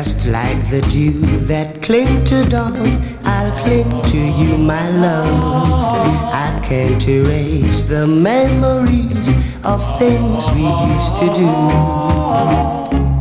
Just like the dew that cling to dawn, I'll cling to you, my love. I can't erase the memories of things we used to do.